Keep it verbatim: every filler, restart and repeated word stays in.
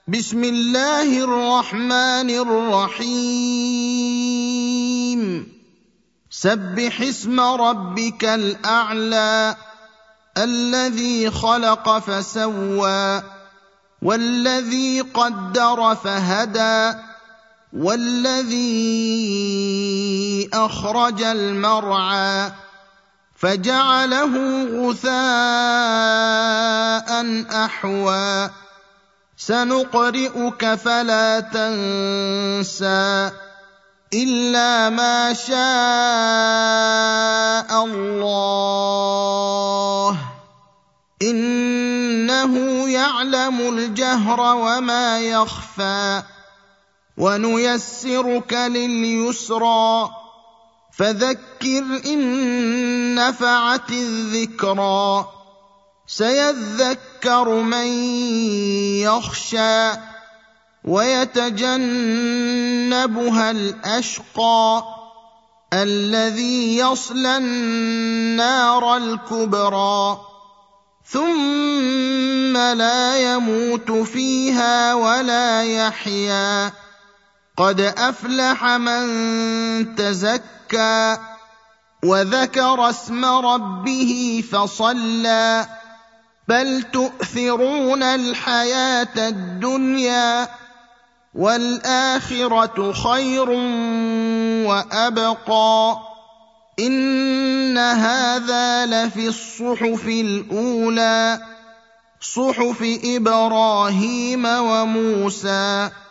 بسم الله الرحمن الرحيم سبح اسم ربك الأعلى الذي خلق فسوى والذي قدر فهدى والذي أخرج المرعى فجعله غثاء أحوى سنقرئك فلا تنسى إلا ما شاء الله إنه يعلم الجهر وما يخفى ونيسرك لليسرى فذكر إن نفعت الذكرى سيذكر من يخشى ويتجنبها الأشقى الذي يصلى النار الكبرى ثم لا يموت فيها ولا يحيا قد أفلح من تزكى وذكر اسم ربه فصلى بل تؤثرون الحياة الدنيا والآخرة خير وأبقى إن هذا لفي الصحف الأولى صحف إبراهيم وموسى